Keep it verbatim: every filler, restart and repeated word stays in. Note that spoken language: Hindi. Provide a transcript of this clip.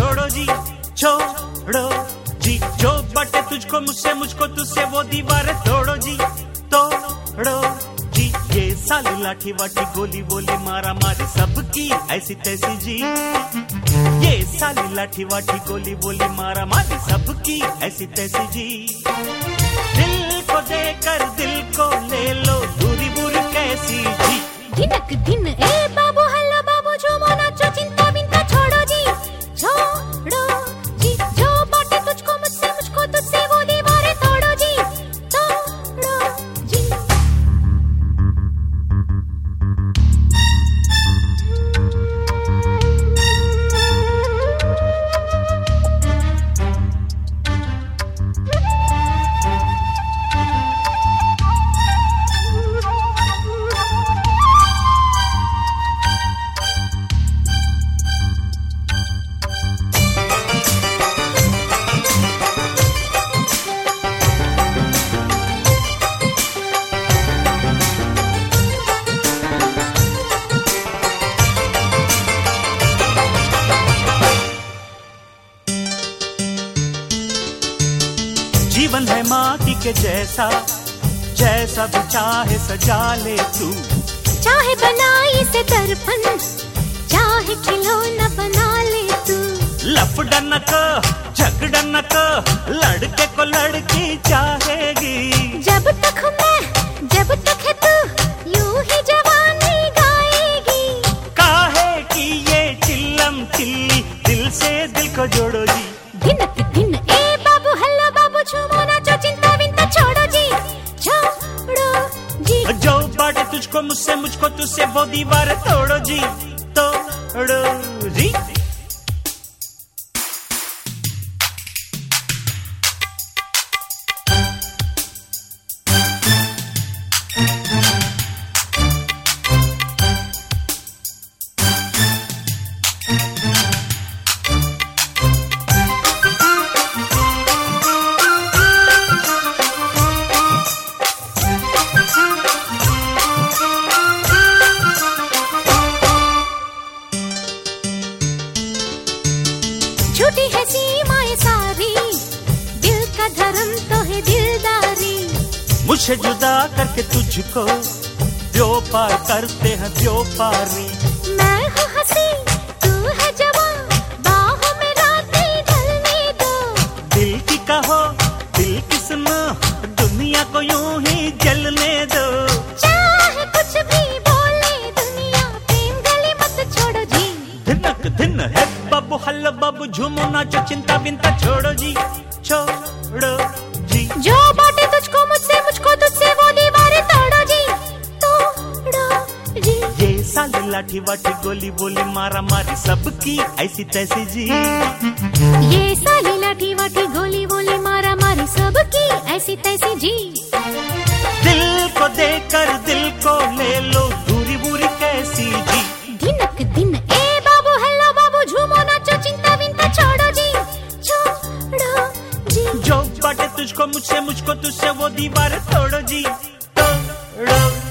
तोड़ो जी, छोड़ो जी। जो बटे तुझको मुझसे, मुझको तुझसे, वो दीवारें तोड़ो जी, तोड़ो जी। ये साली लाठी वाठी गोली बोली मारा मारी सबकी ऐसी तैसी जी। ये साली लाठी वाठी गोली बोली मारा मारी सबकी ऐसी तैसी जी। दिल को देकर दिल को ले लो, दूरी बुरी कैसी जी। दिनक दिन ए बाबू हल्लो बाबू झूमो नाचो, चिंता बिंता छोड़ो जी, छोड़ो जी। जो बाटे तुझको मुझसे, मुझको तुझसे, वो दीवारें तोड़ो जी, तोड़ो जी। जीवन है माटी के जैसा, जैसा भी चाहे सजा ले तू। चाहे बनाई से दर्पण, चाहे खिलौना बना ले तू। लफड़ा न कर, झगड़ा न कर, लड़के को लड़की चाहेगी। जब तक मैं, जब तक है तू, यूं ही जवानी गाएगी। काहे की ये चिल्लम चिल्ली, दिल से दिल को जोड़ो जी। दिनक दिन ए बाबू हल्ला बाबू झूमो नाचो, चिंता बिंता छोड़ो जी, छोड़ो जी। जो बाटे तुझको मुझसे, मुझको तुझसे, वो दीवार तोड़ो जी, तोड़ो जी। झूठी है सीमाएं सारी, दिल का धर्म तो है दिलदारी। मुझे जुदा करके तुझको व्यापार करते हैं व्यापारी। मैं हूँ हंसी, तू है जवान, बाहों में रातें ढलने दो। दिल की कहो, दिल की सुनो, दुनिया को यूं ही जलने दो। चाहे कुछ भी बोले दुनिया, प्रेम गली मत छोड़ो जी। धिनक धिन है बाबू हल्लो बाबू झूमो नाचो, चिंता बिंता छोड़ो जी, छोड़ो जी। जो बाटे तुझको मुझसे, मुझको तुझसे, वो दीवारें तोड़ो जी, तोड़ो जी। ये साली लाठी वाठी गोली बोली मारा मारी सबकी ऐसी तैसी जी। ये साली लाठी वाठी गोली बोली मारा मारी सबकी ऐसी तैसी जी। दिल को देकर दिल को ले लो, दूरी बुरी कैसी जी। दिनक दिन ए बाबू हल्लो बाबू झूमो नाचो, चिंता बिंता छोड़ो जी, छोड़ो जी। जो बाटे तुझको मुझसे, मुझको तुझसे, वो दीवार तोड़ो जी, तोड़ो।